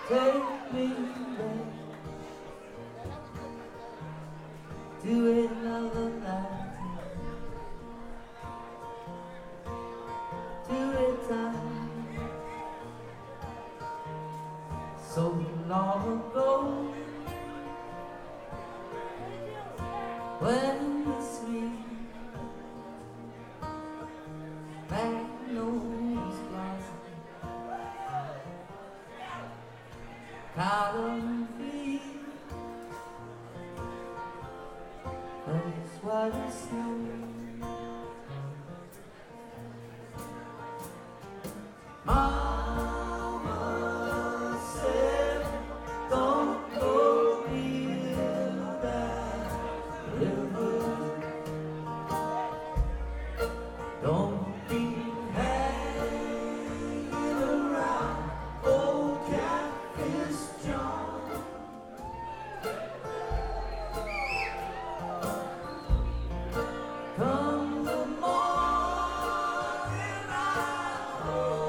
Take me back to another lifetime, to a time so long ago, when the sweet magnolias blossom, cotton fields, that's what it snows. Mama said, don't go near that river. Don't be hanging around old Catfish John. Come the morning, I'll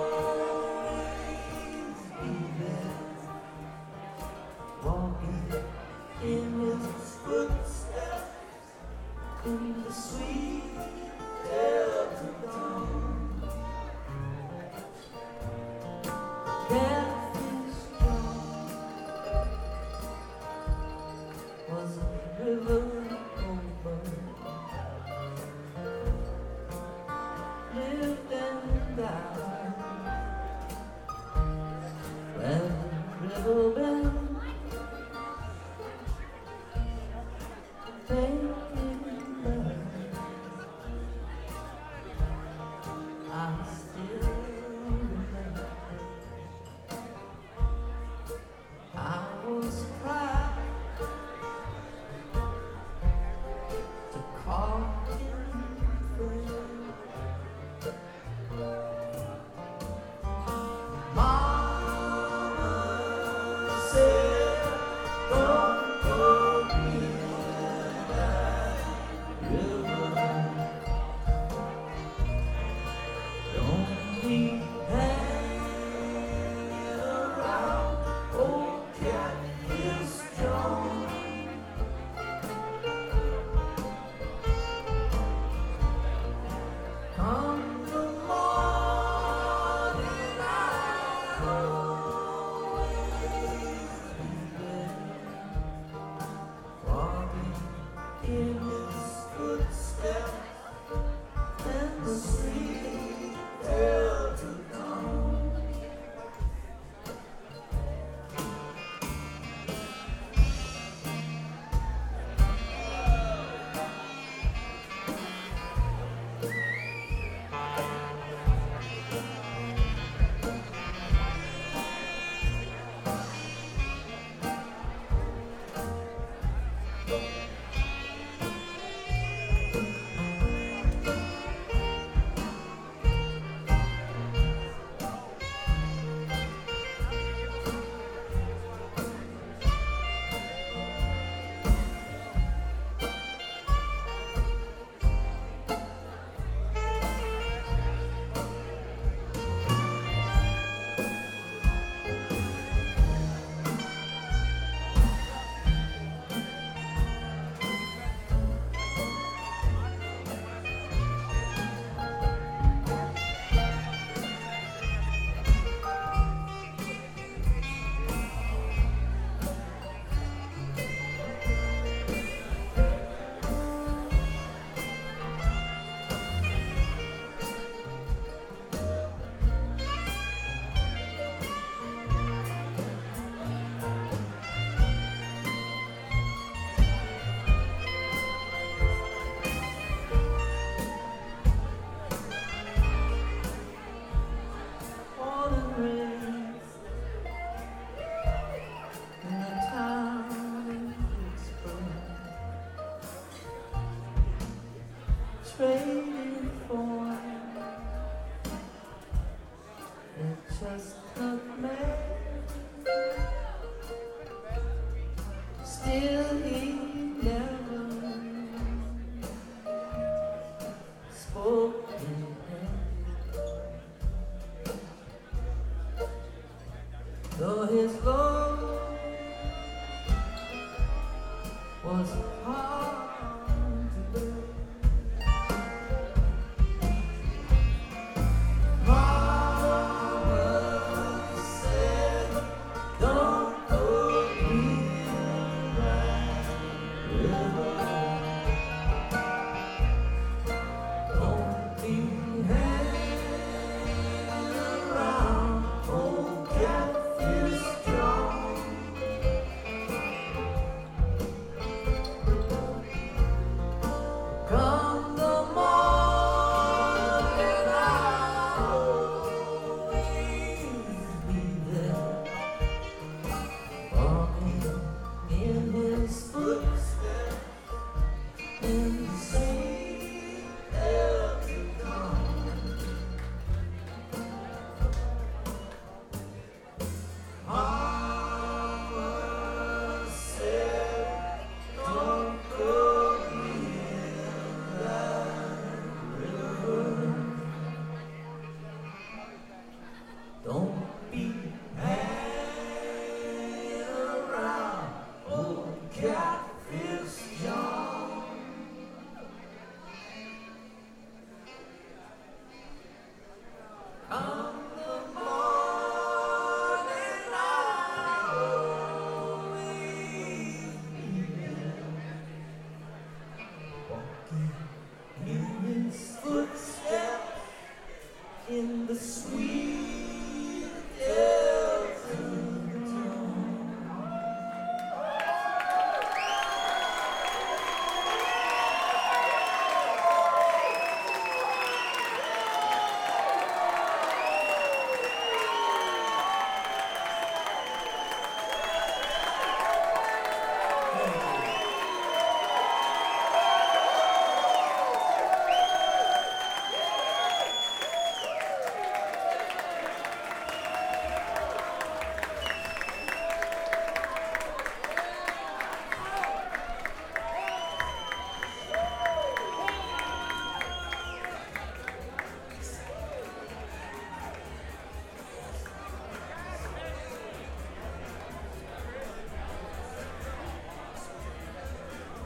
always be there, walking in his footsteps in the sweet Delta dawn. Catfish John was a river over, lived and died when the river bend. I still remember I was proud to call him friend. Mama said, don't go near that river. Don't be hanging around old Catfish John. Come the morning, I'll always be there, walking in his footsteps and the sweet Delta dawn. Trading for a chestnut man, still he never spoke in hand. Though his love was hard.